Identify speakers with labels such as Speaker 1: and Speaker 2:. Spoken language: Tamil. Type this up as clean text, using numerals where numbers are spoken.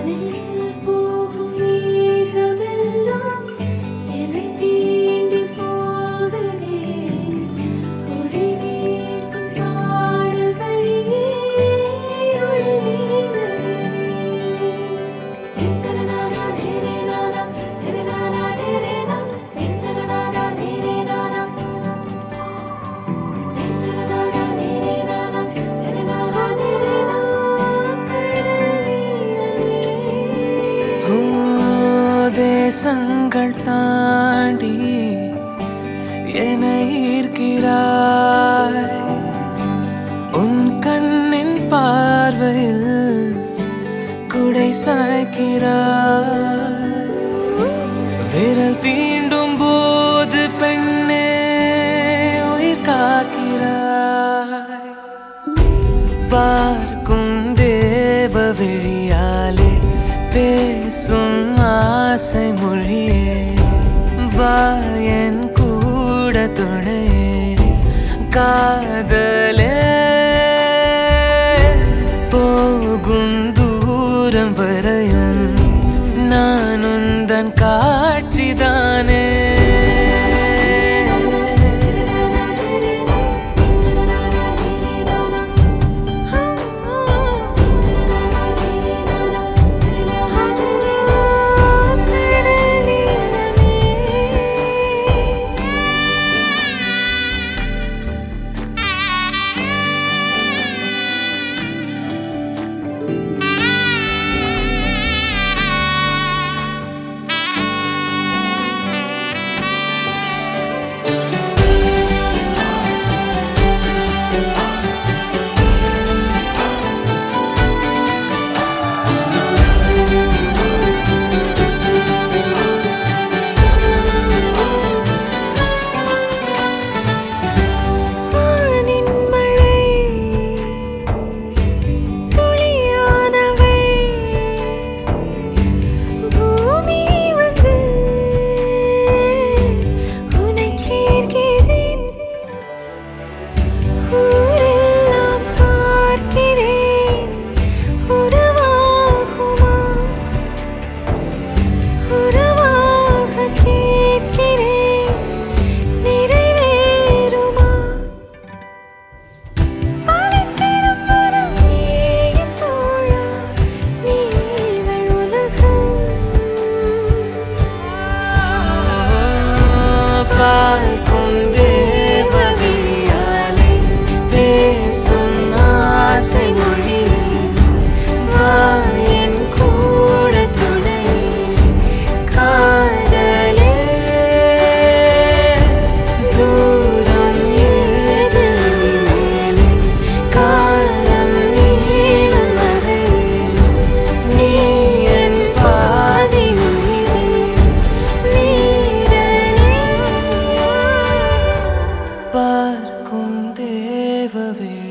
Speaker 1: தேசங்கள் தாண்டி என்னை ஈர்க்கிறாய். உன் கண்ணின் பார்வையில் குடை சாய்க்கிறாய். விரல் தீண்டும் போது பெண்ணே உயிர் காக்கிறாய். பார்க்கும் தேவ விழியாலே பேசும் ஆசை மொழியே வா என் கூட துணையே காதலே. போகும் தூரம் வரையும் நான் உந்தன் காட்சிதானே. பார்க்கும் தேவ விழியாலே பேசும் ஆசை மொழியே வா என் கூட துணையே காதலே. தூரம் ஏது மேலே காலம் நீளும் வரையே நீ என் பாதி உயிரே பார்க்கும் தேவ